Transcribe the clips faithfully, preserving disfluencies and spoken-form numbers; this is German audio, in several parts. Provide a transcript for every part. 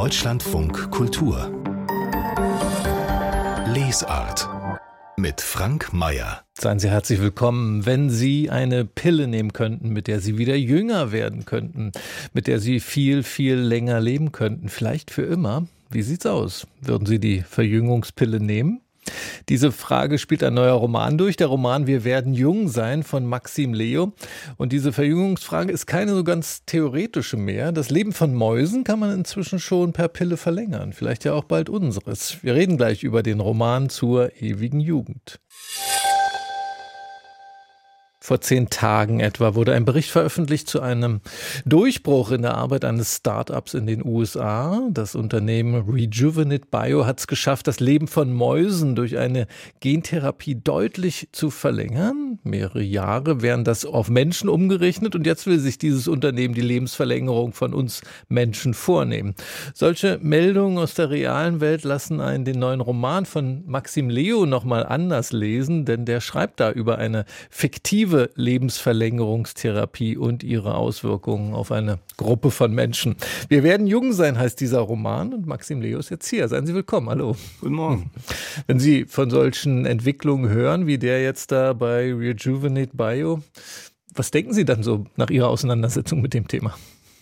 Deutschlandfunk Kultur Lesart mit Frank Mayer. Seien Sie herzlich willkommen. Wenn Sie eine Pille nehmen könnten, mit der Sie wieder jünger werden könnten, mit der Sie viel, viel länger leben könnten, vielleicht für immer, wie sieht's aus? Würden Sie die Verjüngungspille nehmen? Diese Frage spielt ein neuer Roman durch, der Roman Wir werden jung sein von Maxim Leo. Und diese Verjüngungsfrage ist keine so ganz theoretische mehr. Das Leben von Mäusen kann man inzwischen schon per Pille verlängern, vielleicht ja auch bald unseres. Wir reden gleich über den Roman zur ewigen Jugend. Vor zehn Tagen etwa wurde ein Bericht veröffentlicht zu einem Durchbruch in der Arbeit eines Start-ups in den U S A. Das Unternehmen Rejuvenate Bio hat es geschafft, das Leben von Mäusen durch eine Gentherapie deutlich zu verlängern. Mehrere Jahre wären das auf Menschen umgerechnet und jetzt will sich dieses Unternehmen die Lebensverlängerung von uns Menschen vornehmen. Solche Meldungen aus der realen Welt lassen einen den neuen Roman von Maxim Leo nochmal anders lesen, denn der schreibt da über eine fiktive Lebensverlängerungstherapie und ihre Auswirkungen auf eine Gruppe von Menschen. Wir werden jung sein, heißt dieser Roman, und Maxim Leo ist jetzt hier. Seien Sie willkommen. Hallo. Guten Morgen. Wenn Sie von solchen Entwicklungen hören, wie der jetzt da bei Rejuvenate Bio, was denken Sie dann so nach Ihrer Auseinandersetzung mit dem Thema?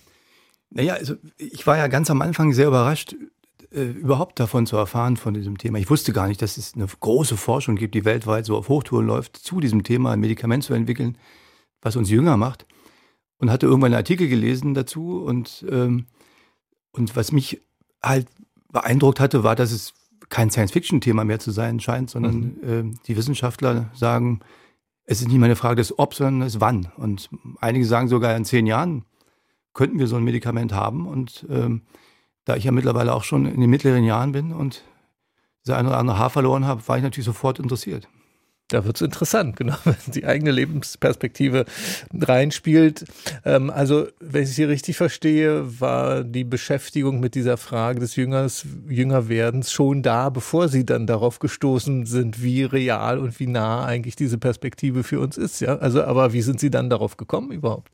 Naja, also ich war ja ganz am Anfang sehr überrascht, äh, überhaupt davon zu erfahren, von diesem Thema. Ich wusste gar nicht, dass es eine große Forschung gibt, die weltweit so auf Hochtouren läuft, zu diesem Thema ein Medikament zu entwickeln, was uns jünger macht. Und hatte irgendwann einen Artikel gelesen dazu. Und, ähm, und was mich halt beeindruckt hatte, war, dass es kein Science-Fiction-Thema mehr zu sein scheint, sondern mhm. ähm, die Wissenschaftler sagen, es ist nicht mehr eine Frage des Ob, sondern des Wann. Und einige sagen sogar, in zehn Jahren könnten wir so ein Medikament haben. Und ähm, da ich ja mittlerweile auch schon in den mittleren Jahren bin und das eine oder andere Haar verloren habe, war ich natürlich sofort interessiert. Da wird es interessant, genau, wenn die eigene Lebensperspektive reinspielt. Ähm, also, wenn ich Sie richtig verstehe, war die Beschäftigung mit dieser Frage des Jüngers, Jüngerwerdens schon da, bevor Sie dann darauf gestoßen sind, wie real und wie nah eigentlich diese Perspektive für uns ist. Ja? Also, aber wie sind Sie dann darauf gekommen überhaupt?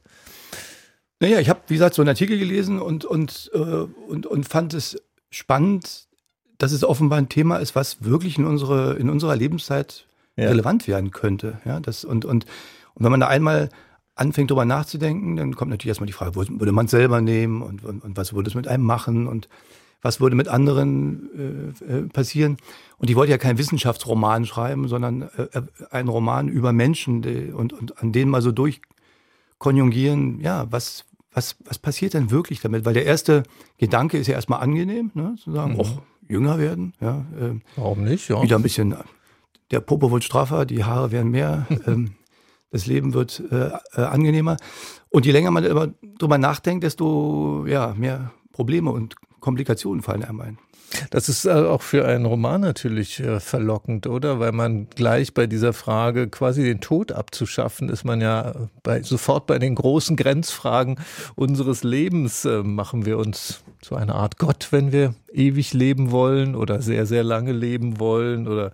Naja, ich habe, wie gesagt, so einen Artikel gelesen und, und, äh, und, und fand es spannend, dass es offenbar ein Thema ist, was wirklich in, unsere, in unserer Lebenszeit ja. relevant werden könnte. Ja, das, und, und, und wenn man da einmal anfängt, drüber nachzudenken, dann kommt natürlich erstmal die Frage, würde man es selber nehmen und, und, und was würde es mit einem machen und was würde mit anderen äh, passieren. Und ich wollte ja keinen Wissenschaftsroman schreiben, sondern äh, einen Roman über Menschen die, und, und an denen mal so durchkonjugieren, ja, was Was, was passiert denn wirklich damit? Weil der erste Gedanke ist ja erstmal angenehm, ne? Zu sagen, mhm. oh, jünger werden. Ja, äh, Warum nicht? Ja. Wieder ein bisschen, der Popo wird straffer, die Haare werden mehr, ähm, das Leben wird äh, äh, angenehmer. Und je länger man darüber nachdenkt, desto ja, mehr Probleme und Komplikationen fallen einem ein. Das ist auch für einen Roman natürlich verlockend, oder? Weil man gleich bei dieser Frage, quasi den Tod abzuschaffen, ist man ja bei, sofort bei den großen Grenzfragen unseres Lebens. Machen wir uns zu einer Art Gott, wenn wir ewig leben wollen oder sehr, sehr lange leben wollen? Oder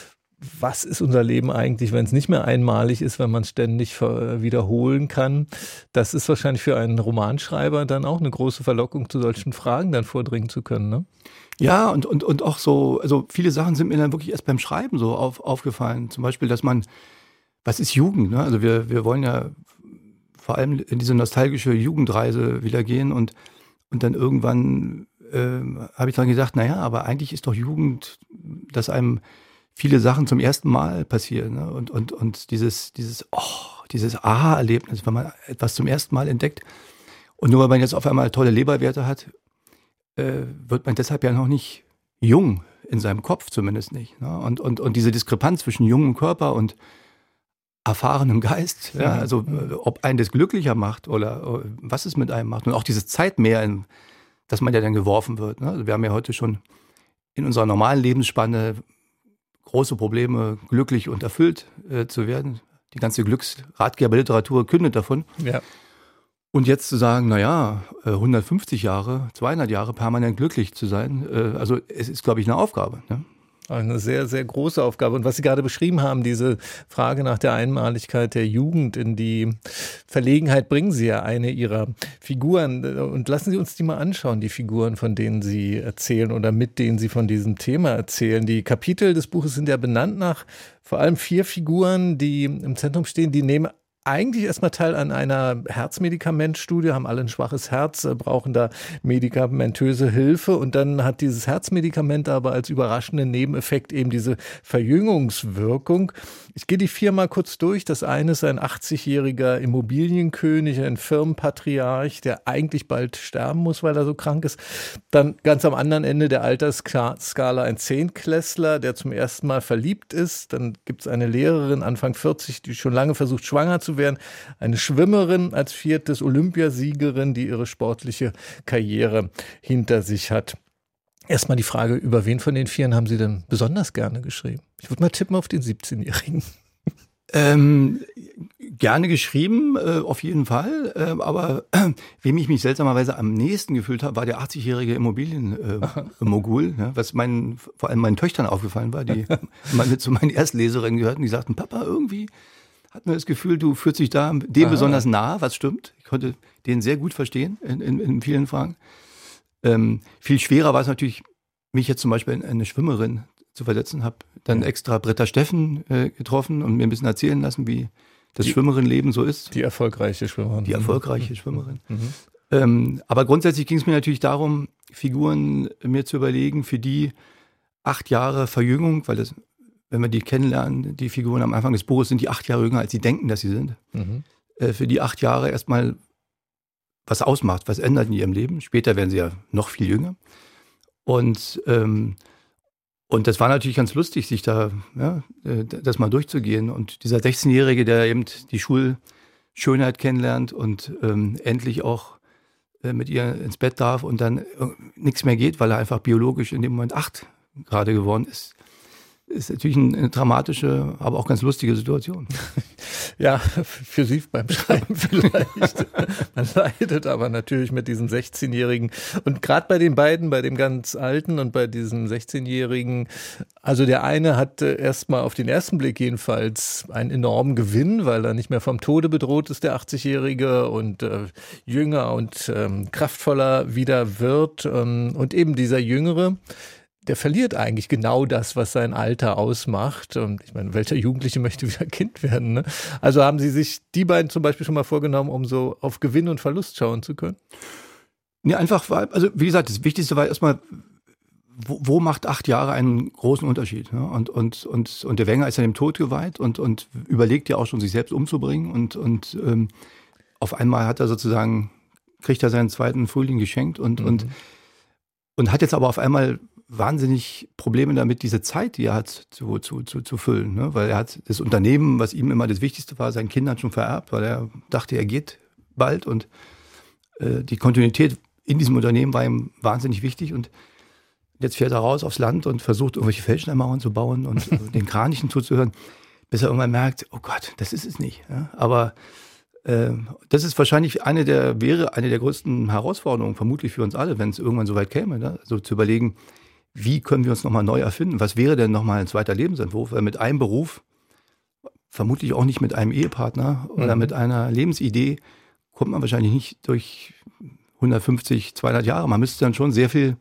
was ist unser Leben eigentlich, wenn es nicht mehr einmalig ist, wenn man es ständig wiederholen kann? Das ist wahrscheinlich für einen Romanschreiber dann auch eine große Verlockung, zu solchen Fragen dann vordringen zu können, ne? Ja, und, und, und auch so, also viele Sachen sind mir dann wirklich erst beim Schreiben so auf, aufgefallen. Zum Beispiel, dass man, was ist Jugend? Ne? Also wir, wir wollen ja vor allem in diese nostalgische Jugendreise wieder gehen und, und dann irgendwann äh, habe ich dann gedacht, naja, aber eigentlich ist doch Jugend, dass einem viele Sachen zum ersten Mal passieren. Ne? Und, und, und dieses, dieses, oh, dieses Aha-Erlebnis, wenn man etwas zum ersten Mal entdeckt. Und nur weil man jetzt auf einmal tolle Leberwerte hat, äh, wird man deshalb ja noch nicht jung, in seinem Kopf zumindest nicht. Ne? Und, und, und diese Diskrepanz zwischen jungem Körper und erfahrenem Geist, ja, also äh, ob einen das glücklicher macht oder äh, was es mit einem macht. Und auch dieses Zeitmeer, in das man ja dann geworfen wird. Ne? Also wir haben ja heute schon in unserer normalen Lebensspanne große Probleme, glücklich und erfüllt äh, zu werden. Die ganze Glücksratgeberliteratur kündet davon. Ja. Und jetzt zu sagen, naja, hundertfünfzig Jahre, zweihundert Jahre permanent glücklich zu sein, äh, also es ist, glaube ich, eine Aufgabe. Ne? Eine sehr, sehr große Aufgabe. Und was Sie gerade beschrieben haben, diese Frage nach der Einmaligkeit der Jugend, in die Verlegenheit bringen Sie ja eine Ihrer Figuren. Und lassen Sie uns die mal anschauen, die Figuren, von denen Sie erzählen oder mit denen Sie von diesem Thema erzählen. Die Kapitel des Buches sind ja benannt nach vor allem vier Figuren, die im Zentrum stehen, die nehmen eigentlich erstmal teil an einer Herzmedikamentstudie, haben alle ein schwaches Herz, brauchen da medikamentöse Hilfe und dann hat dieses Herzmedikament aber als überraschenden Nebeneffekt eben diese Verjüngungswirkung. Ich gehe die vier mal kurz durch. Das eine ist ein achtzigjähriger Immobilienkönig, ein Firmenpatriarch, der eigentlich bald sterben muss, weil er so krank ist. Dann ganz am anderen Ende der Altersskala ein Zehntklässler, der zum ersten Mal verliebt ist. Dann gibt es eine Lehrerin, Anfang vierzig, die schon lange versucht, schwanger zu werden. Eine Schwimmerin als viertes, Olympiasiegerin, die ihre sportliche Karriere hinter sich hat. Erstmal die Frage, über wen von den Vieren haben Sie denn besonders gerne geschrieben? Ich würde mal tippen auf den siebzehnjährigen. Ähm, gerne geschrieben, äh, auf jeden Fall. Äh, aber äh, wem ich mich seltsamerweise am nächsten gefühlt habe, war der achtzigjährige Immobilienmogul, äh, ne, was meinen, vor allem meinen Töchtern aufgefallen war, die mal zu meinen Erstleserinnen gehörten, die sagten, Papa, irgendwie hat man das Gefühl, du fühlst dich da dem Aha. besonders nah, was stimmt. Ich konnte den sehr gut verstehen in, in, in vielen Fragen. Ähm, viel schwerer war es natürlich, mich jetzt zum Beispiel in eine Schwimmerin zu versetzen. Habe dann ja. extra Britta Steffen äh, getroffen und mir ein bisschen erzählen lassen, wie das die, Schwimmerinnenleben so ist. Die erfolgreiche Schwimmerin. Die erfolgreiche Schwimmerin. Mhm. Ähm, aber grundsätzlich ging es mir natürlich darum, Figuren mir zu überlegen, für die acht Jahre Verjüngung, weil das, wenn wir die kennenlernen, die Figuren am Anfang des Buches sind die acht Jahre jünger, als sie denken, dass sie sind. Mhm. Äh, für die acht Jahre erstmal was ausmacht, was ändert in ihrem Leben. Später werden sie ja noch viel jünger. Und, ähm, und das war natürlich ganz lustig, sich da ja, das mal durchzugehen. Und dieser sechzehnjährige, der eben die Schulschönheit kennenlernt und ähm, endlich auch äh, mit ihr ins Bett darf und dann äh, nichts mehr geht, weil er einfach biologisch in dem Moment acht gerade geworden ist, ist natürlich eine dramatische, aber auch ganz lustige Situation. Ja, für Sie beim Schreiben vielleicht. Man leidet aber natürlich mit diesem sechzehnjährigen. Und gerade bei den beiden, bei dem ganz Alten und bei diesem sechzehnjährigen, also der eine hat erstmal auf den ersten Blick jedenfalls einen enormen Gewinn, weil er nicht mehr vom Tode bedroht ist, der achtzigjährige, und äh, jünger und ähm, kraftvoller wieder wird. Ähm, und eben dieser Jüngere, der verliert eigentlich genau das, was sein Alter ausmacht. Und ich meine, welcher Jugendliche möchte wieder Kind werden? Ne? Also haben Sie sich die beiden zum Beispiel schon mal vorgenommen, um so auf Gewinn und Verlust schauen zu können? Nee, einfach, weil, also wie gesagt, das Wichtigste war erstmal, wo, wo macht acht Jahre einen großen Unterschied? Ne? Und, und, und, und der Wenger ist ja dem Tod geweiht und, und überlegt ja auch schon, sich selbst umzubringen. Und, und ähm, auf einmal hat er sozusagen, kriegt er seinen zweiten Frühling geschenkt und, mhm. und, und hat jetzt aber auf einmal wahnsinnig Probleme damit, diese Zeit, die er hat, zu, zu, zu, zu füllen. Ne? Weil er hat das Unternehmen, was ihm immer das Wichtigste war, seinen Kindern schon vererbt, weil er dachte, er geht bald. Und äh, die Kontinuität in diesem Unternehmen war ihm wahnsinnig wichtig. Und jetzt fährt er raus aufs Land und versucht, irgendwelche Feldsteinmauern zu bauen und den Kranichen zuzuhören, bis er irgendwann merkt, oh Gott, das ist es nicht. Ja? Aber äh, das ist wahrscheinlich eine der, wäre eine der größten Herausforderungen, vermutlich für uns alle, wenn es irgendwann so weit käme. Ne? Also zu überlegen, wie können wir uns nochmal neu erfinden? Was wäre denn nochmal ein zweiter Lebensentwurf? Weil mit einem Beruf, vermutlich auch nicht mit einem Ehepartner oder mhm. mit einer Lebensidee, kommt man wahrscheinlich nicht durch hundertfünfzig, zweihundert Jahre. Man müsste dann schon sehr viel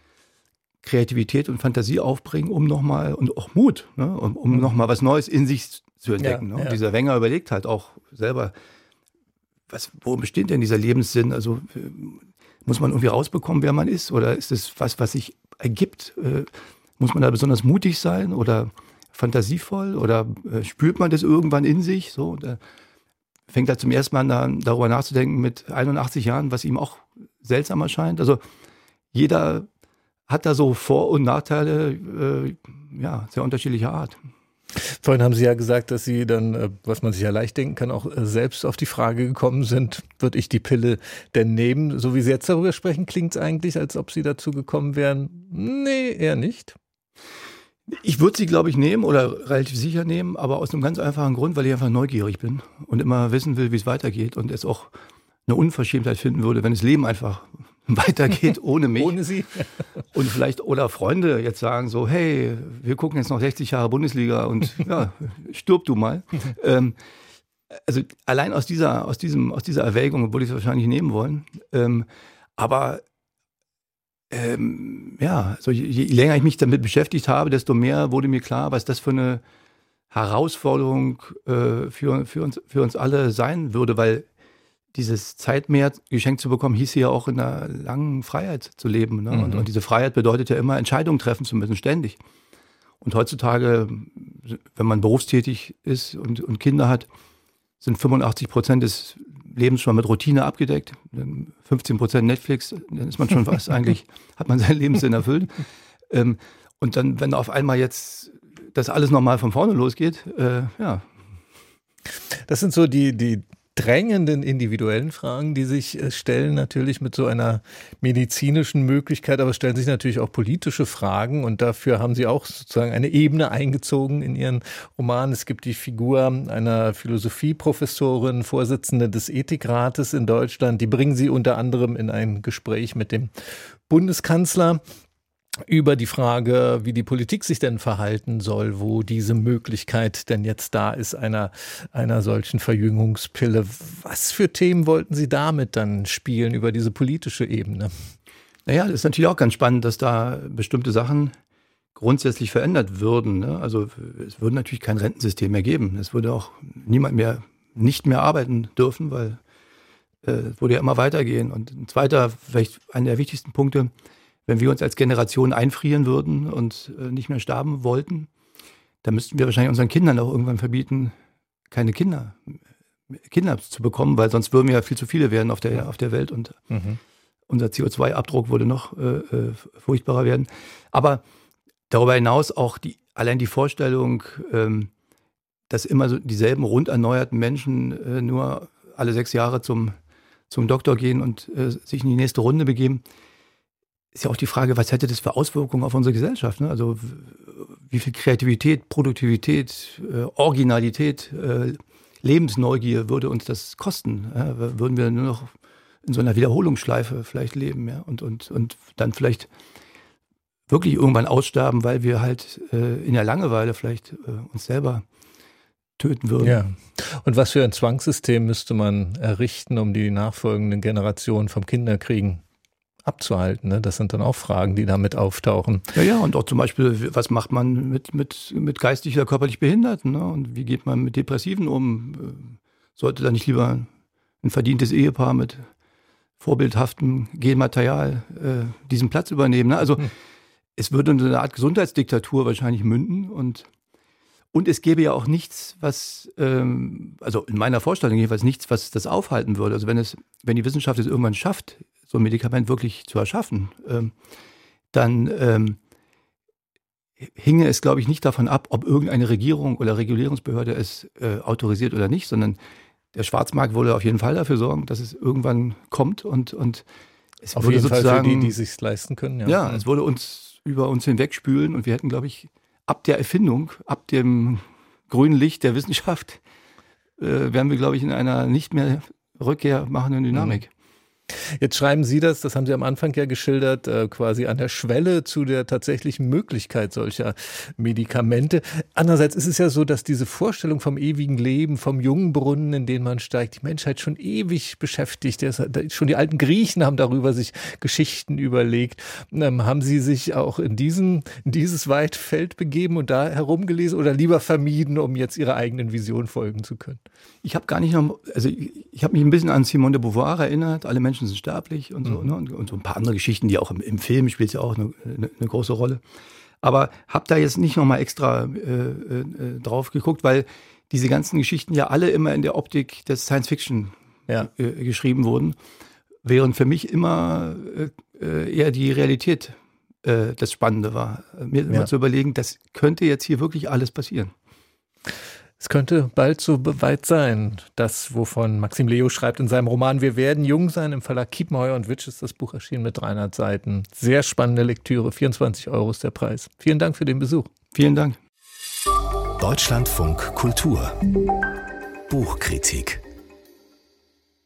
Kreativität und Fantasie aufbringen, um nochmal, und auch Mut, ne? um, um mhm. nochmal was Neues in sich zu entdecken. Ja, ne? ja. Dieser Wenger überlegt halt auch selber, was, worin besteht denn dieser Lebenssinn? Also muss man irgendwie rausbekommen, wer man ist? Oder ist es was, was sich ergibt? Äh, muss man da besonders mutig sein oder fantasievoll? Oder äh, spürt man das irgendwann in sich? So, und, äh, fängt er zum ersten Mal da, darüber nachzudenken mit einundachtzig Jahren, was ihm auch seltsam erscheint. Also jeder hat da so Vor- und Nachteile, äh, ja, sehr unterschiedlicher Art. Vorhin haben Sie ja gesagt, dass Sie dann, was man sich ja leicht denken kann, auch selbst auf die Frage gekommen sind, würde ich die Pille denn nehmen? So wie Sie jetzt darüber sprechen, klingt es eigentlich, als ob Sie dazu gekommen wären, nee, eher nicht. Ich würde sie, glaube ich, nehmen oder relativ sicher nehmen, aber aus einem ganz einfachen Grund, weil ich einfach neugierig bin und immer wissen will, wie es weitergeht und es auch eine Unverschämtheit finden würde, wenn das Leben einfach weitergeht ohne mich. Ohne Sie. Und vielleicht, oder Freunde jetzt sagen so, hey, wir gucken jetzt noch sechzig Jahre Bundesliga und ja, stirb du mal. ähm, also allein aus dieser, aus diesem, aus dieser Erwägung würde ich es wahrscheinlich nehmen wollen. Ähm, aber ähm, ja, also je, je länger ich mich damit beschäftigt habe, desto mehr wurde mir klar, was das für eine Herausforderung äh, für, für, uns, für uns alle sein würde, weil dieses Zeitmeer geschenkt zu bekommen, hieß ja auch in einer langen Freiheit zu leben. Ne? Mhm. Und, und diese Freiheit bedeutet ja immer, Entscheidungen treffen zu müssen, ständig. Und heutzutage, wenn man berufstätig ist und, und Kinder hat, sind fünfundachtzig Prozent des Lebens schon mit Routine abgedeckt. fünfzehn Prozent Netflix, dann ist man schon fast eigentlich, hat man seinen Lebenssinn erfüllt. Ähm, und dann, wenn auf einmal jetzt das alles nochmal von vorne losgeht, äh, ja. Das sind so die, die drängenden individuellen Fragen, die sich stellen, natürlich mit so einer medizinischen Möglichkeit, aber es stellen sich natürlich auch politische Fragen und dafür haben Sie auch sozusagen eine Ebene eingezogen in Ihren Roman. Es gibt die Figur einer Philosophieprofessorin, Vorsitzende des Ethikrates in Deutschland, die bringen Sie unter anderem in ein Gespräch mit dem Bundeskanzler über die Frage, wie die Politik sich denn verhalten soll, wo diese Möglichkeit denn jetzt da ist, einer, einer solchen Verjüngungspille. Was für Themen wollten Sie damit dann spielen über diese politische Ebene? Naja, das ist natürlich auch ganz spannend, dass da bestimmte Sachen grundsätzlich verändert würden. Ne? Also es würde natürlich kein Rentensystem mehr geben. Es würde auch niemand mehr nicht mehr arbeiten dürfen, weil äh, es würde ja immer weitergehen. Und ein zweiter, vielleicht einer der wichtigsten Punkte, wenn wir uns als Generation einfrieren würden und äh, nicht mehr sterben wollten, dann müssten wir wahrscheinlich unseren Kindern auch irgendwann verbieten, keine Kinder, Kinder zu bekommen, weil sonst würden wir ja viel zu viele werden auf der, auf der Welt und mhm. unser C O zwei Abdruck würde noch äh, äh, furchtbarer werden. Aber darüber hinaus auch die, allein die Vorstellung, ähm, dass immer so dieselben rund erneuerten Menschen äh, nur alle sechs Jahre zum, zum Doktor gehen und äh, sich in die nächste Runde begeben, ist ja auch die Frage, was hätte das für Auswirkungen auf unsere Gesellschaft? Ne? Also wie viel Kreativität, Produktivität, äh, Originalität, äh, Lebensneugier würde uns das kosten? Ja? Würden wir nur noch in so einer Wiederholungsschleife vielleicht leben, ja? und, und, und dann vielleicht wirklich irgendwann aussterben, weil wir halt äh, in der Langeweile vielleicht äh, uns selber töten würden. Ja. Und was für ein Zwangssystem müsste man errichten, um die nachfolgenden Generationen vom Kinderkriegen abzuhalten, ne? Das sind dann auch Fragen, die damit auftauchen. Ja, ja, und auch zum Beispiel, was macht man mit, mit, mit geistig oder körperlich Behinderten? Ne? Und wie geht man mit Depressiven um? Sollte da nicht lieber ein verdientes Ehepaar mit vorbildhaftem Genmaterial äh, diesen Platz übernehmen? Ne? Also hm. es würde in eine Art Gesundheitsdiktatur wahrscheinlich münden und Und es gäbe ja auch nichts, was, ähm, also in meiner Vorstellung jedenfalls nichts, was das aufhalten würde. Also wenn es, wenn die Wissenschaft es irgendwann schafft, so ein Medikament wirklich zu erschaffen, ähm, dann ähm, hinge es, glaube ich, nicht davon ab, ob irgendeine Regierung oder Regulierungsbehörde es äh, autorisiert oder nicht, sondern der Schwarzmarkt würde auf jeden Fall dafür sorgen, dass es irgendwann kommt und, und es auf würde jeden sozusagen, Fall für die, die es sich leisten können. Ja. ja, es würde uns über uns hinwegspülen und wir hätten, glaube ich, ab der Erfindung, ab dem grünen Licht der Wissenschaft, äh, wären wir, glaube ich, in einer nicht mehr Rückkehr machenden Dynamik. Jetzt schreiben Sie das, das haben Sie am Anfang ja geschildert, äh, quasi an der Schwelle zu der tatsächlichen Möglichkeit solcher Medikamente. Andererseits ist es ja so, dass diese Vorstellung vom ewigen Leben, vom Jungbrunnen, in den man steigt, die Menschheit schon ewig beschäftigt. Das, schon die alten Griechen haben darüber sich Geschichten überlegt. Ähm, haben Sie sich auch in, diesen, in dieses weite Feld begeben und da herumgelesen oder lieber vermieden, um jetzt Ihrer eigenen Vision folgen zu können? Ich habe gar nicht noch, also ich, ich habe mich ein bisschen an Simone de Beauvoir erinnert, alle Menschen sind sterblich und so, mhm. ne? und, und so ein paar andere Geschichten, die auch im, im Film spielt ja auch eine, eine, eine große Rolle. Aber habe da jetzt nicht nochmal extra äh, äh, drauf geguckt, weil diese ganzen Geschichten ja alle immer in der Optik des Science-Fiction ja. äh, geschrieben wurden, während für mich immer äh, eher die Realität äh, das Spannende war. Mir ja. immer zu überlegen, das könnte jetzt hier wirklich alles passieren. Es könnte bald so weit sein. Das, wovon Maxim Leo schreibt in seinem Roman Wir werden jung sein, im Verlag Kiepenheuer und Witsch ist das Buch erschienen mit dreihundert Seiten. Sehr spannende Lektüre, vierundzwanzig Euro ist der Preis. Vielen Dank für den Besuch. Vielen Dank. Deutschlandfunk Kultur Buchkritik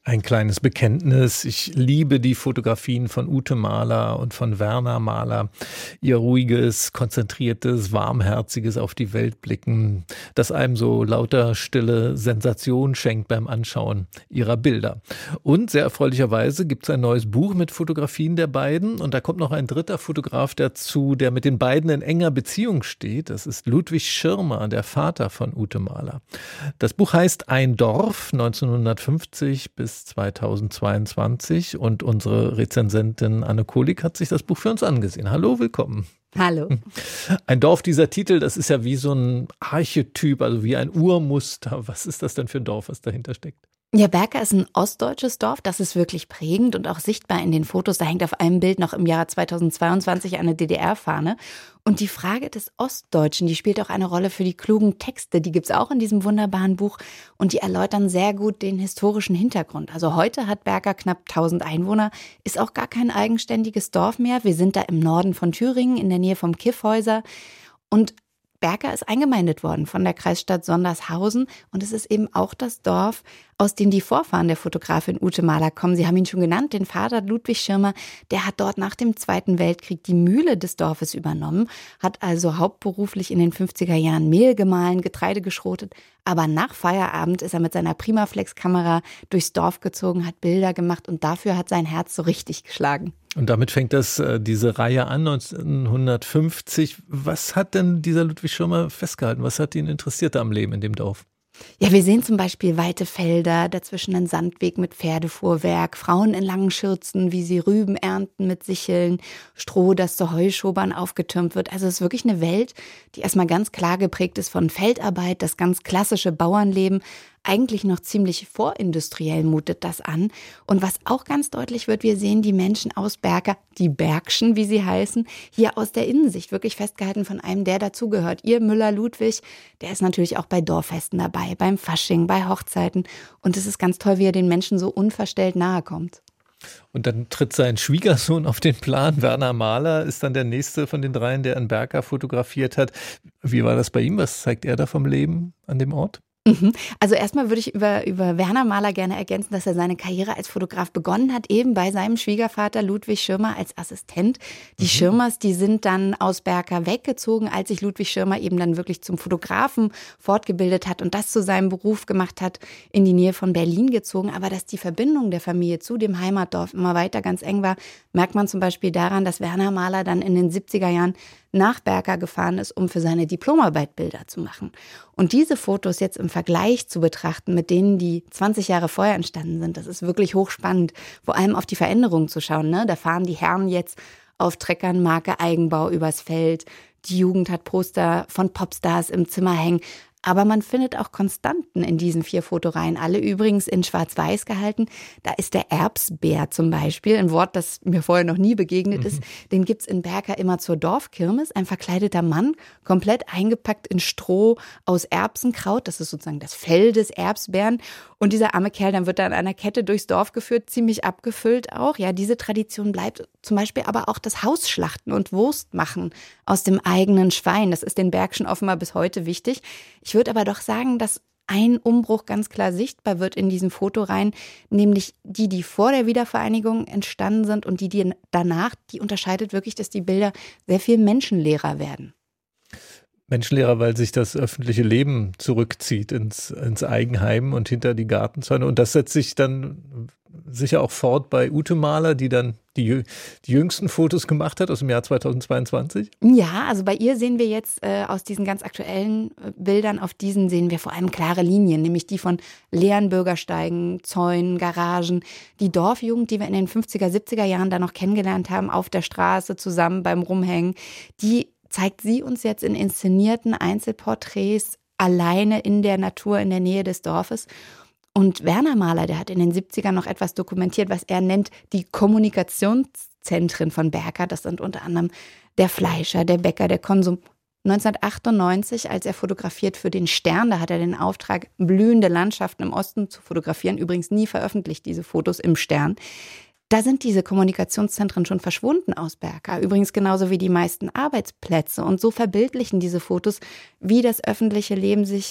Ein kleines Bekenntnis. Ich liebe die Fotografien von Ute Mahler und von Werner Mahler. Ihr ruhiges, konzentriertes, warmherziges auf die Welt blicken, das einem so lauter stille Sensation schenkt beim Anschauen ihrer Bilder. Und sehr erfreulicherweise gibt es ein neues Buch mit Fotografien der beiden. Und da kommt noch ein dritter Fotograf dazu, der mit den beiden in enger Beziehung steht. Das ist Ludwig Schirmer, der Vater von Ute Mahler. Das Buch heißt Ein Dorf, neunzehnhundertfünfzig bis zweitausendzweiundzwanzig, und unsere Rezensentin Anne Kohlig hat sich das Buch für uns angesehen. Hallo, willkommen. Hallo. Ein Dorf, dieser Titel, das ist ja wie so ein Archetyp, also wie ein Urmuster. Was ist das denn für ein Dorf, was dahinter steckt? Ja, Berka ist ein ostdeutsches Dorf, das ist wirklich prägend und auch sichtbar in den Fotos. Da hängt auf einem Bild noch im Jahr zweitausendzweiundzwanzig eine D D R-Fahne. Und die Frage des Ostdeutschen, die spielt auch eine Rolle für die klugen Texte. Die gibt's auch in diesem wunderbaren Buch und die erläutern sehr gut den historischen Hintergrund. Also heute hat Berka knapp tausend Einwohner, ist auch gar kein eigenständiges Dorf mehr. Wir sind da im Norden von Thüringen, in der Nähe vom Kyffhäuser. Und Berka ist eingemeindet worden von der Kreisstadt Sondershausen und es ist eben auch das Dorf, aus dem die Vorfahren der Fotografin Ute Mahler kommen. Sie haben ihn schon genannt, den Vater Ludwig Schirmer, der hat dort nach dem Zweiten Weltkrieg die Mühle des Dorfes übernommen, hat also hauptberuflich in den fünfziger Jahren Mehl gemahlen, Getreide geschrotet, aber nach Feierabend ist er mit seiner Primaflex-Kamera durchs Dorf gezogen, hat Bilder gemacht und dafür hat sein Herz so richtig geschlagen. Und damit fängt das diese Reihe an, neunzehnhundertfünfzig. Was hat denn dieser Ludwig Schirmer festgehalten? Was hat ihn interessiert am Leben in dem Dorf? Ja, wir sehen zum Beispiel weite Felder, dazwischen einen Sandweg mit Pferdefuhrwerk, Frauen in langen Schürzen, wie sie Rüben ernten mit Sicheln, Stroh, das zu Heuschobern aufgetürmt wird. Also es ist wirklich eine Welt, die erstmal ganz klar geprägt ist von Feldarbeit, das ganz klassische Bauernleben. Eigentlich noch ziemlich vorindustriell mutet das an. Und was auch ganz deutlich wird, wir sehen die Menschen aus Berka, die Bergschen, wie sie heißen, hier aus der Innensicht, wirklich festgehalten von einem, der dazugehört. Ihr Müller-Ludwig, der ist natürlich auch bei Dorffesten dabei, beim Fasching, bei Hochzeiten. Und es ist ganz toll, wie er den Menschen so unverstellt nahe kommt. Und dann tritt sein Schwiegersohn auf den Plan. Werner Mahler ist dann der nächste von den dreien, der in Berka fotografiert hat. Wie war das bei ihm? Was zeigt er da vom Leben an dem Ort? Also erstmal würde ich über, über Werner Mahler gerne ergänzen, dass er seine Karriere als Fotograf begonnen hat, eben bei seinem Schwiegervater Ludwig Schirmer als Assistent. Die mhm. Schirmers, die sind dann aus Berka weggezogen, als sich Ludwig Schirmer eben dann wirklich zum Fotografen fortgebildet hat und das zu seinem Beruf gemacht hat, in die Nähe von Berlin gezogen. Aber dass die Verbindung der Familie zu dem Heimatdorf immer weiter ganz eng war, merkt man zum Beispiel daran, dass Werner Mahler dann in den siebziger Jahren nach Berka gefahren ist, um für seine Diplomarbeit Bilder zu machen. Und diese Fotos jetzt im Vergleich zu betrachten mit denen, die zwanzig Jahre vorher entstanden sind, das ist wirklich hochspannend. Vor allem auf die Veränderungen zu schauen, ne? Da fahren die Herren jetzt auf Treckern Marke Eigenbau übers Feld. Die Jugend hat Poster von Popstars im Zimmer hängen. Aber man findet auch Konstanten in diesen vier Fotoreihen, alle übrigens in Schwarz-Weiß gehalten. Da ist der Erbsbär zum Beispiel, ein Wort, das mir vorher noch nie begegnet mhm. ist. Den gibt's in Berka immer zur Dorfkirmes. Ein verkleideter Mann, komplett eingepackt in Stroh aus Erbsenkraut. Das ist sozusagen das Fell des Erbsbären. Und dieser arme Kerl, dann wird er an einer Kette durchs Dorf geführt, ziemlich abgefüllt auch. Ja, diese Tradition bleibt zum Beispiel aber auch das Hausschlachten und Wurstmachen aus dem eigenen Schwein. Das ist den Bergschen offenbar bis heute wichtig. Ich würde aber doch sagen, dass ein Umbruch ganz klar sichtbar wird in diesen Fotoreihen, nämlich die, die vor der Wiedervereinigung entstanden sind und die, die danach, die unterscheidet wirklich, dass die Bilder sehr viel menschenleerer werden. Menschenleerer, weil sich das öffentliche Leben zurückzieht ins, ins Eigenheim und hinter die Gartenzäune. Und das setzt sich dann sicher auch fort bei Ute Mahler, die dann die, die jüngsten Fotos gemacht hat aus dem Jahr zweitausendzweiundzwanzig. Ja, also bei ihr sehen wir jetzt äh, aus diesen ganz aktuellen äh, Bildern, auf diesen sehen wir vor allem klare Linien, nämlich die von leeren Bürgersteigen, Zäunen, Garagen. Die Dorfjugend, die wir in den fünfziger, siebziger Jahren da noch kennengelernt haben, auf der Straße zusammen beim Rumhängen, die zeigt sie uns jetzt in inszenierten Einzelporträts alleine in der Natur, in der Nähe des Dorfes. Und Werner Mahler, der hat in den siebzigern noch etwas dokumentiert, was er nennt die Kommunikationszentren von Berka. Das sind unter anderem der Fleischer, der Bäcker, der Konsum. neunzehnhundertachtundneunzig, als er fotografiert für den Stern, da hat er den Auftrag, blühende Landschaften im Osten zu fotografieren. Übrigens nie veröffentlicht, diese Fotos im Stern. Da sind diese Kommunikationszentren schon verschwunden aus Berka. Übrigens genauso wie die meisten Arbeitsplätze. Und so verbildlichen diese Fotos, wie das öffentliche Leben sich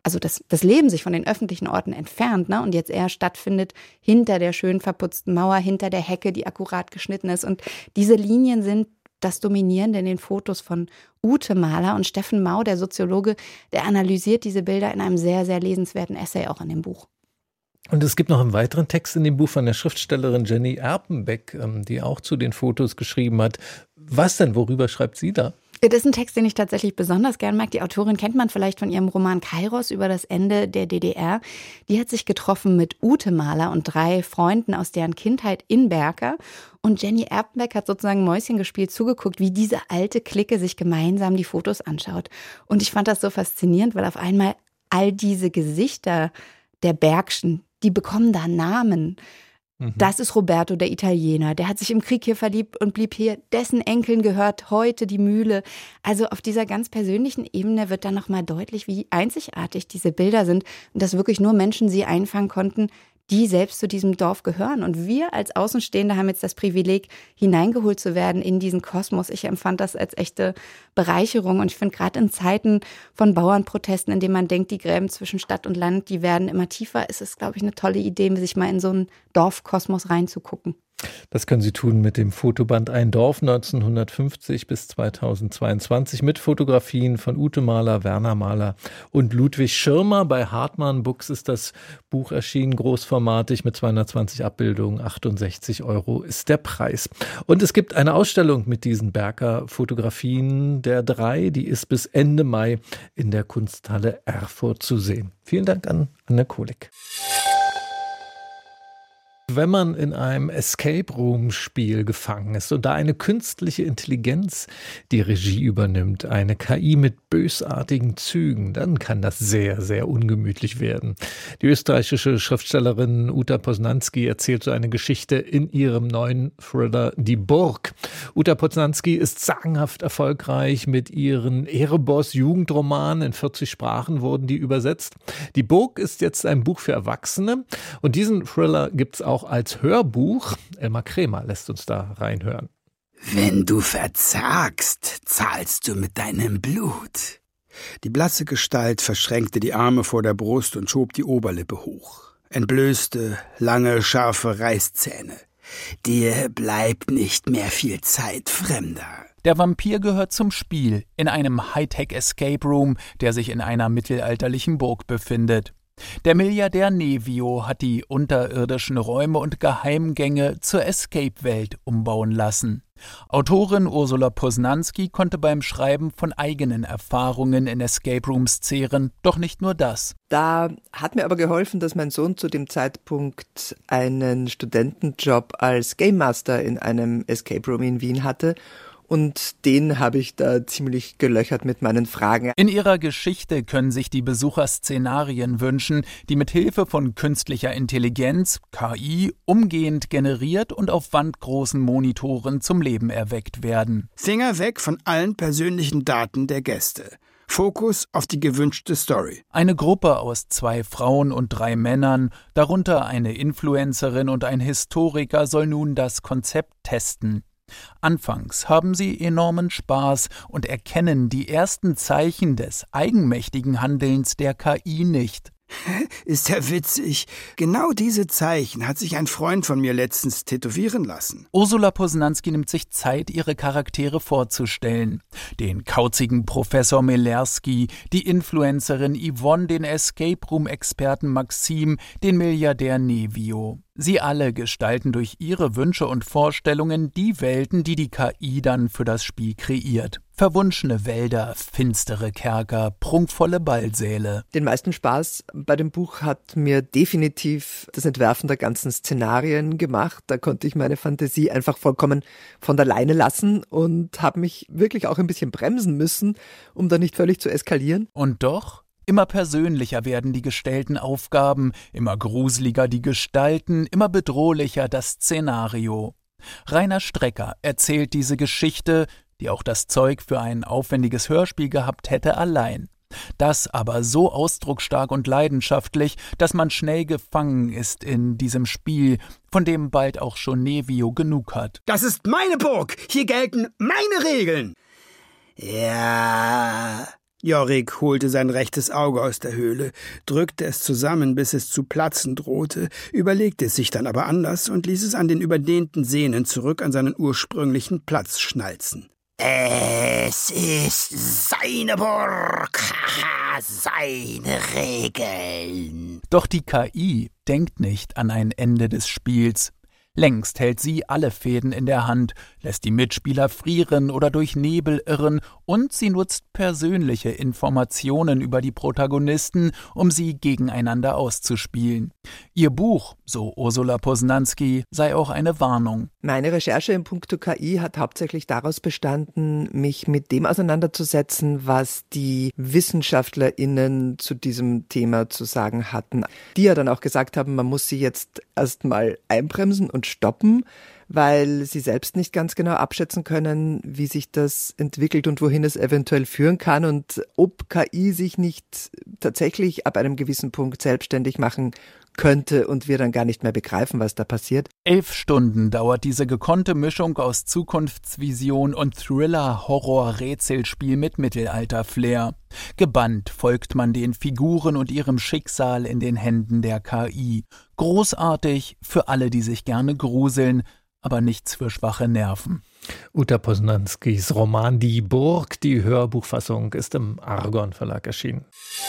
also das, das Leben sich von den öffentlichen Orten entfernt, ne, und jetzt eher stattfindet hinter der schön verputzten Mauer, hinter der Hecke, die akkurat geschnitten ist. Und diese Linien sind das Dominierende in den Fotos von Ute Mahler, und Steffen Mau, der Soziologe, der analysiert diese Bilder in einem sehr, sehr lesenswerten Essay auch in dem Buch. Und es gibt noch einen weiteren Text in dem Buch von der Schriftstellerin Jenny Erpenbeck, die auch zu den Fotos geschrieben hat. Was denn, worüber schreibt sie da? Das ist ein Text, den ich tatsächlich besonders gern mag. Die Autorin kennt man vielleicht von ihrem Roman Kairos über das Ende der D D R. Die hat sich getroffen mit Ute Mahler und drei Freunden aus deren Kindheit in Berka. Und Jenny Erpenbeck hat sozusagen Mäuschen gespielt, zugeguckt, wie diese alte Clique sich gemeinsam die Fotos anschaut. Und ich fand das so faszinierend, weil auf einmal all diese Gesichter der Bergschen, die bekommen da Namen. Das ist Roberto, der Italiener. Der hat sich im Krieg hier verliebt und blieb hier. Dessen Enkeln gehört heute die Mühle. Also auf dieser ganz persönlichen Ebene wird dann nochmal deutlich, wie einzigartig diese Bilder sind und dass wirklich nur Menschen sie einfangen konnten, die selbst zu diesem Dorf gehören. Und wir als Außenstehende haben jetzt das Privileg, hineingeholt zu werden in diesen Kosmos. Ich empfand das als echte Bereicherung. Und ich finde, gerade in Zeiten von Bauernprotesten, in denen man denkt, die Gräben zwischen Stadt und Land, die werden immer tiefer, ist es, glaube ich, eine tolle Idee, sich mal in so einen Dorfkosmos reinzugucken. Das können Sie tun mit dem Fotoband Ein Dorf neunzehnhundertfünfzig bis zweitausendzweiundzwanzig mit Fotografien von Ute Mahler, Werner Mahler und Ludwig Schirmer. Bei Hartmann Books ist das Buch erschienen, großformatig mit zweihundertzwanzig Abbildungen, achtundsechzig Euro ist der Preis. Und es gibt eine Ausstellung mit diesen Berker Fotografien der drei, die ist bis Ende Mai in der Kunsthalle Erfurt zu sehen. Vielen Dank an Anne Kohlig. Wenn man in einem Escape-Room-Spiel gefangen ist und da eine künstliche Intelligenz die Regie übernimmt, eine K I mit bösartigen Zügen, dann kann das sehr, sehr ungemütlich werden. Die österreichische Schriftstellerin Uta Poznanski erzählt so eine Geschichte in ihrem neuen Thriller Die Burg. Uta Poznanski ist sagenhaft erfolgreich mit ihren Erebos-Jugendromanen. In vierzig Sprachen wurden die übersetzt. Die Burg ist jetzt ein Buch für Erwachsene und diesen Thriller gibt es auch als Hörbuch. Elmar Kremer lässt uns da reinhören. Wenn du verzagst, zahlst du mit deinem Blut. Die blasse Gestalt verschränkte die Arme vor der Brust und schob die Oberlippe hoch. Entblößte, lange, scharfe Reißzähne. Dir bleibt nicht mehr viel Zeit, Fremder. Der Vampir gehört zum Spiel in einem Hightech-Escape-Room, der sich in einer mittelalterlichen Burg befindet. Der Milliardär Nevio hat die unterirdischen Räume und Geheimgänge zur Escape-Welt umbauen lassen. Autorin Ursula Poznanski konnte beim Schreiben von eigenen Erfahrungen in Escape-Rooms zehren, doch nicht nur das. Da hat mir aber geholfen, dass mein Sohn zu dem Zeitpunkt einen Studentenjob als Game Master in einem Escape-Room in Wien hatte. Und den habe ich da ziemlich gelöchert mit meinen Fragen. In ihrer Geschichte können sich die Besucher Szenarien wünschen, die mit Hilfe von künstlicher Intelligenz, K I, umgehend generiert und auf wandgroßen Monitoren zum Leben erweckt werden. Finger weg von allen persönlichen Daten der Gäste. Fokus auf die gewünschte Story. Eine Gruppe aus zwei Frauen und drei Männern, darunter eine Influencerin und ein Historiker, soll nun das Konzept testen. Anfangs haben sie enormen Spaß und erkennen die ersten Zeichen des eigenmächtigen Handelns der K I nicht. Ist ja witzig. Genau diese Zeichen hat sich ein Freund von mir letztens tätowieren lassen. Ursula Poznanski nimmt sich Zeit, ihre Charaktere vorzustellen. Den kauzigen Professor Melerski, die Influencerin Yvonne, den Escape-Room-Experten Maxim, den Milliardär Nevio. Sie alle gestalten durch ihre Wünsche und Vorstellungen die Welten, die die K I dann für das Spiel kreiert. Verwunschene Wälder, finstere Kerker, prunkvolle Ballsäle. Den meisten Spaß bei dem Buch hat mir definitiv das Entwerfen der ganzen Szenarien gemacht. Da konnte ich meine Fantasie einfach vollkommen von der Leine lassen und habe mich wirklich auch ein bisschen bremsen müssen, um da nicht völlig zu eskalieren. Und doch? Immer persönlicher werden die gestellten Aufgaben, immer gruseliger die Gestalten, immer bedrohlicher das Szenario. Rainer Strecker erzählt diese Geschichte, die auch das Zeug für ein aufwendiges Hörspiel gehabt hätte, allein. Das aber so ausdrucksstark und leidenschaftlich, dass man schnell gefangen ist in diesem Spiel, von dem bald auch schon Nevio genug hat. Das ist meine Burg! Hier gelten meine Regeln! Ja, Jorik holte sein rechtes Auge aus der Höhle, drückte es zusammen, bis es zu platzen drohte, überlegte es sich dann aber anders und ließ es an den überdehnten Sehnen zurück an seinen ursprünglichen Platz schnalzen. Es ist seine Burg, seine Regeln. Doch die K I denkt nicht an ein Ende des Spiels. Längst hält sie alle Fäden in der Hand, lässt die Mitspieler frieren oder durch Nebel irren und sie nutzt persönliche Informationen über die Protagonisten, um sie gegeneinander auszuspielen. Ihr Buch, so Ursula Posnanski, sei auch eine Warnung. Meine Recherche in puncto K I hat hauptsächlich daraus bestanden, mich mit dem auseinanderzusetzen, was die WissenschaftlerInnen zu diesem Thema zu sagen hatten. Die ja dann auch gesagt haben, man muss sie jetzt erstmal einbremsen und stoppen, weil sie selbst nicht ganz genau abschätzen können, wie sich das entwickelt und wohin es eventuell führen kann und ob K I sich nicht tatsächlich ab einem gewissen Punkt selbstständig machen könnte und wir dann gar nicht mehr begreifen, was da passiert. Elf Stunden dauert diese gekonnte Mischung aus Zukunftsvision und Thriller-Horror-Rätselspiel mit Mittelalter-Flair. Gebannt folgt man den Figuren und ihrem Schicksal in den Händen der K I. Großartig für alle, die sich gerne gruseln, aber nichts für schwache Nerven. Uta Posnanskis Roman Die Burg, die Hörbuchfassung, ist im Argon Verlag erschienen.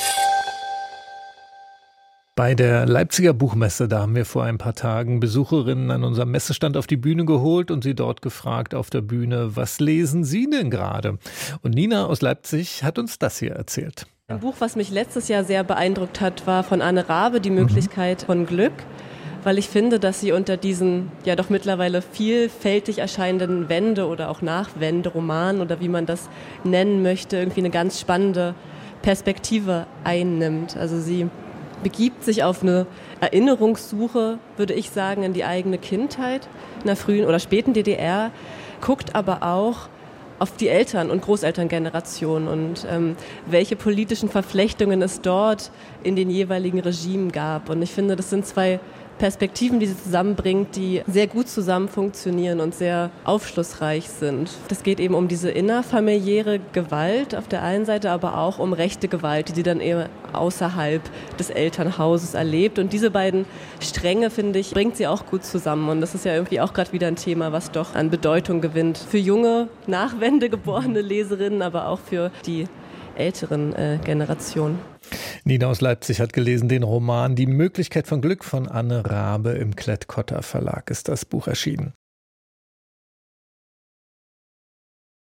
Bei der Leipziger Buchmesse, da haben wir vor ein paar Tagen Besucherinnen an unserem Messestand auf die Bühne geholt und sie dort gefragt auf der Bühne, was lesen Sie denn gerade? Und Nina aus Leipzig hat uns das hier erzählt. Ein Buch, was mich letztes Jahr sehr beeindruckt hat, war von Anne Rabe, Die Möglichkeit von Glück, weil ich finde, dass sie unter diesen ja doch mittlerweile vielfältig erscheinenden Wende- oder auch Nachwende-Romanen oder wie man das nennen möchte, irgendwie eine ganz spannende Perspektive einnimmt. Also sie begibt sich auf eine Erinnerungssuche, würde ich sagen, in die eigene Kindheit in der frühen oder späten D D R, guckt aber auch auf die Eltern- und Großelterngeneration und ähm, welche politischen Verflechtungen es dort in den jeweiligen Regimen gab. Und ich finde, das sind zwei Perspektiven, die sie zusammenbringt, die sehr gut zusammen funktionieren und sehr aufschlussreich sind. Das geht eben um diese innerfamiliäre Gewalt auf der einen Seite, aber auch um rechte Gewalt, die sie dann eher außerhalb des Elternhauses erlebt. Und diese beiden Stränge, finde ich, bringt sie auch gut zusammen. Und das ist ja irgendwie auch gerade wieder ein Thema, was doch an Bedeutung gewinnt für junge, Nachwende geborene Leserinnen, aber auch für die älteren äh, Generationen. Nina aus Leipzig hat gelesen den Roman Die Möglichkeit von Glück von Anne Rabe. Im Klett-Cotta Verlag ist das Buch erschienen.